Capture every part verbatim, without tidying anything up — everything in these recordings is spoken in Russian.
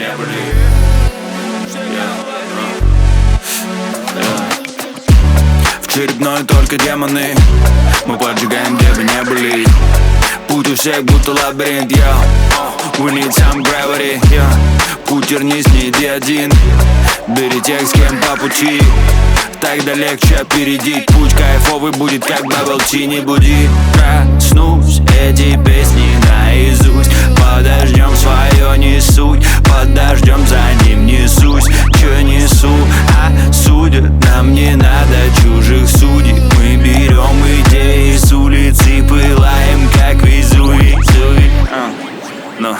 не были. В черепной только демоны, мы поджигаем, где бы не были. Путь у всех будто лабиринт, yo. We need some gravity, yeah. Кутер не снеди один, бери тех, с кем по пути. Тогда легче опередить путь, кайфовый будет, как bubble tea. Не буди, проснусь, эти песни наизусть. Под дождем свое несу, под дождем за ним несусь. Чё несу, а судят нам не надо чужих судей. Мы берем идеи с улицы, пылаем, как Везувий. Но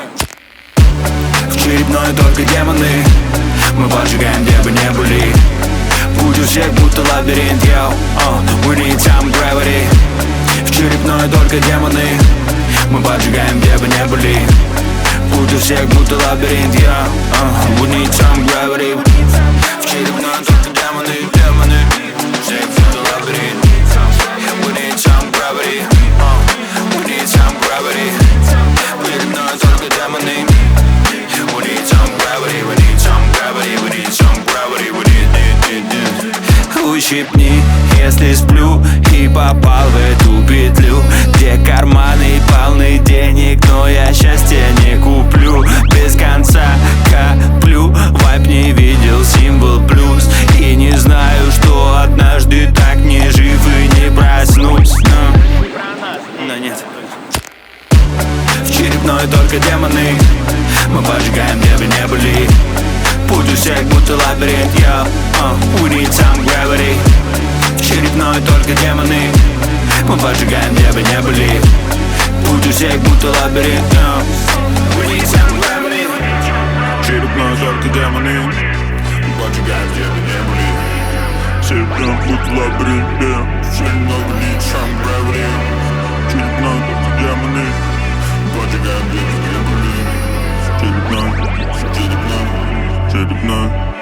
в черепной только демоны, мы поджигаем, где бы не были. Путь у всех будто лабиринт, yo. uh, We need some gravity. В черепной только демоны, мы поджигаем, где бы не были. Путь у всех будто лабиринт, yo. uh, We need some gravity. В черепной только демоны, демоны. Всех будто лабиринт. We need some gravity. uh, We need some gravity. В черепной только демоны. We need some gravity. We need some gravity. We need some gravity. We need, need, need, need. Ущипни, если сплю и попал в эту петлю, где карманы полны денег, но я счастья не куплю. Без конца коплю, вайп не видел, символ плюс. И не знаю, что однажды так не жив и не проснусь. Но, но нет. В черепной только демоны, мы поджигаем, где бы не были. Путь у всех будто лабиринт, yo. uh, We need some gravity. В черепной только демоны, мы поджигаем, где бы не были. Путь у всех будто лабиринт, yo. We need some gravity. В черепной только демоны, мы поджигаем, где бы не были. В черепной будто лабиринт, yeah. В черепной we need some gravity. В черепной только демоны, мы поджигаем, где бы не были. Черепной, черепной, черепной.